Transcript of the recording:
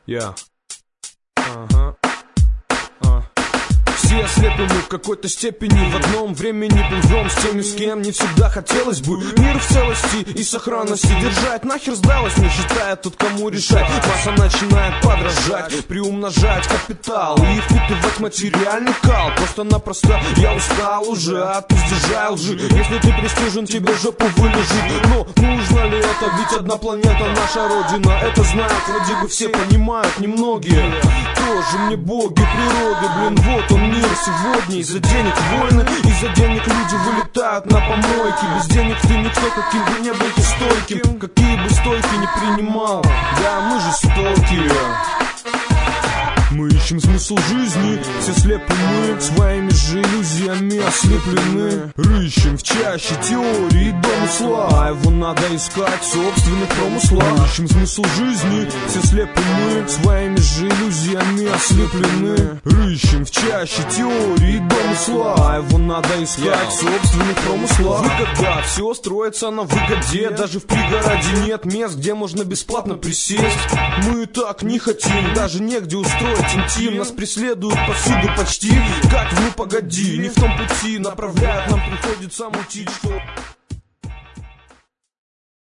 Я. Ага. Все ослепли мы в какой-то степени, в одном времени плывем с теми, с кем не всегда хотелось бы мир в целости и сохранности держать. Нахер сдалось, не считая тот, кому решать. Масса начинает подражать, приумножать капитал и впитывать материальный кал. Просто-напросто я устал уже от издержай лжи. Если ты пристыжен, тебе жопу вылежит. Но нужно ли это? Ведь одна планета наша родина. Это знают вроде бы все, понимают немногие. Тоже мне боги природы, блин, вот он мир сегодня. Из-за денег войны, из-за денег люди вылетают на помойки. Без денег ты никто, каким бы не был ты стойким, какие бы стойки не принимал. Да, мы жестокие. Мы ищем смысл жизни, все слепы мы, своими же иллюзиями ослеплены. Рыщем в чаще теории и домысла, а его надо искать в собственных промыслах. Мы ищем смысл жизни, все слепы мы, своими же иллюзиями ослеплены. Рыщем в чаще теории и домысла, а его надо искать в собственных промыслах. Выгода, все строится на выгоде, даже в пригороде нет мест, где можно бесплатно присесть. Мы так не хотим, даже негде устроить интим. Нас преследуют повсюду почти, как в «Ну погоди». Не в том пути направляют, нам приходится мутить, что...